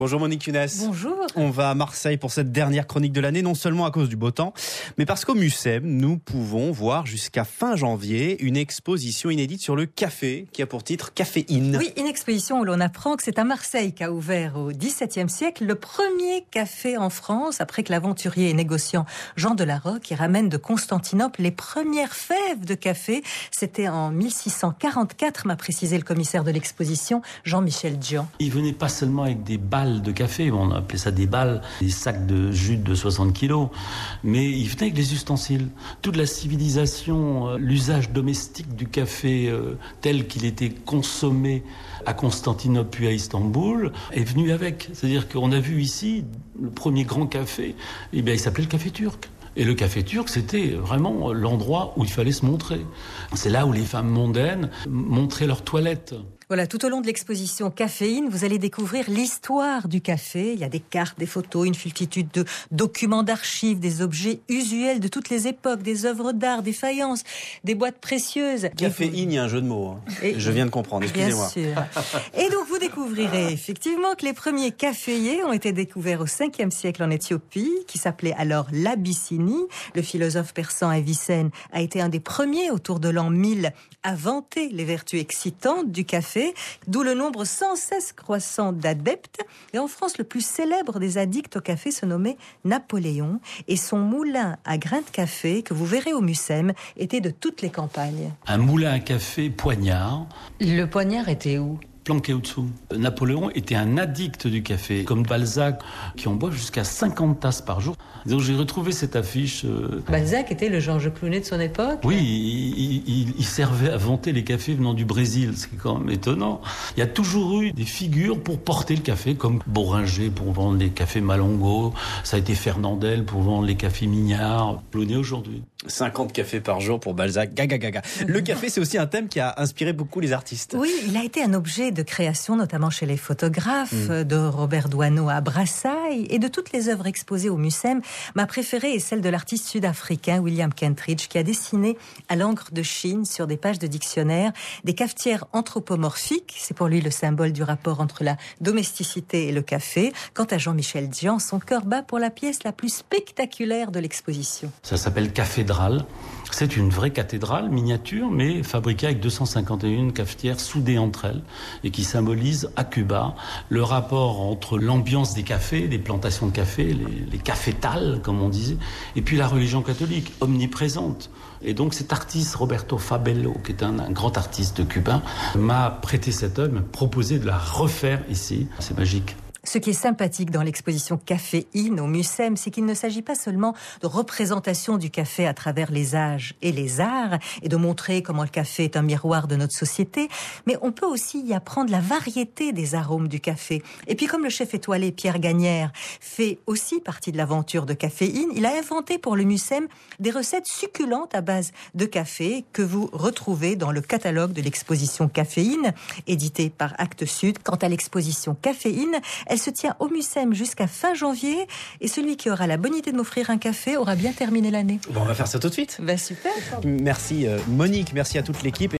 Bonjour Monique Younes. Bonjour. On va à Marseille pour cette dernière chronique de l'année, non seulement à cause du beau temps, mais parce qu'au MUSEM, nous pouvons voir jusqu'à fin janvier une exposition inédite sur le café qui a pour titre Caféine. Oui, une exposition où l'on apprend que c'est à Marseille qu'a ouvert au XVIIe siècle le premier café en France, après que l'aventurier et négociant Jean de la Roque y ramène de Constantinople les premières fèves de café. C'était en 1644, m'a précisé le commissaire de l'exposition, Jean-Michel Dian. Il venait pas seulement avec des balles de café, on appelait ça des balles, des sacs de jus de 60 kilos, mais il venait avec les ustensiles. Toute la civilisation, l'usage domestique du café tel qu'il était consommé à Constantinople puis à Istanbul est venu avec. C'est-à-dire qu'on a vu ici le premier grand café, il s'appelait le café turc. Et le café turc, c'était vraiment l'endroit où il fallait se montrer. C'est là où les femmes mondaines montraient leurs toilettes. Voilà, tout au long de l'exposition Caféine, vous allez découvrir l'histoire du café. Il y a des cartes, des photos, une multitude de documents d'archives, des objets usuels de toutes les époques, des œuvres d'art, des faïences, des boîtes précieuses. Caféine, il y a un jeu de mots. Je viens de comprendre, excusez-moi. Bien sûr. Et donc vous découvrirez effectivement que les premiers caféiers ont été découverts au 5e siècle en Éthiopie, qui s'appelait alors l'Abyssinie. Le philosophe persan Avicenne a été un des premiers autour de l'an 1000 à vanter les vertus excitantes du café. D'où le nombre sans cesse croissant d'adeptes. Et en France, le plus célèbre des addicts au café se nommait Napoléon. Et son moulin à grains de café, que vous verrez au MUSEM, était de toutes les campagnes. Un moulin à café Poignard. Le Poignard était où ? Planqué au-dessous. Napoléon était un addict du café, comme Balzac, qui en boit jusqu'à 50 tasses par jour. Donc j'ai retrouvé cette affiche. Balzac était le Georges Clooney de son époque. Oui, il servait à vanter les cafés venant du Brésil, c'est quand même étonnant. Il y a toujours eu des figures pour porter le café, comme Boringer pour vendre les cafés Malongo, ça a été Fernandel pour vendre les cafés Mignard, Clooney aujourd'hui. 50 cafés par jour pour Balzac, gaga gaga. Le café, c'est aussi un thème qui a inspiré beaucoup les artistes. Oui, il a été un objet de création, notamment chez les photographes, de Robert Doisneau à Brassailles, et de toutes les œuvres exposées au MUSEM. Ma préférée est celle de l'artiste sud-africain William Kentridge, qui a dessiné à l'encre de Chine, sur des pages de dictionnaire, des cafetières anthropomorphiques. C'est pour lui le symbole du rapport entre la domesticité et le café. Quant à Jean-Michel Dian, son cœur bat pour la pièce la plus spectaculaire de l'exposition. Ça s'appelle Cathédrale. C'est une vraie cathédrale miniature, mais fabriquée avec 251 cafetières soudées entre elles et qui symbolise à Cuba le rapport entre l'ambiance des cafés, des plantations de café, les cafétales, comme on disait, et puis la religion catholique, omniprésente. Et donc cet artiste, Roberto Fabello, qui est un grand artiste cubain, m'a prêté cette œuvre, m'a proposé de la refaire ici. C'est magique. Ce qui est sympathique dans l'exposition Caféine au MUSEM, c'est qu'il ne s'agit pas seulement de représentation du café à travers les âges et les arts, et de montrer comment le café est un miroir de notre société, mais on peut aussi y apprendre la variété des arômes du café. Et puis comme le chef étoilé Pierre Gagnère fait aussi partie de l'aventure de Caféine, il a inventé pour le MUSEM des recettes succulentes à base de café que vous retrouvez dans le catalogue de l'exposition Caféine, édité par Actes Sud. Quant à l'exposition Caféine, elle se tient au MUSEM jusqu'à fin janvier, et celui qui aura la bonne idée de m'offrir un café aura bien terminé l'année. Bon, on va faire ça tout de suite. Super. Merci Monique, merci à toute l'équipe.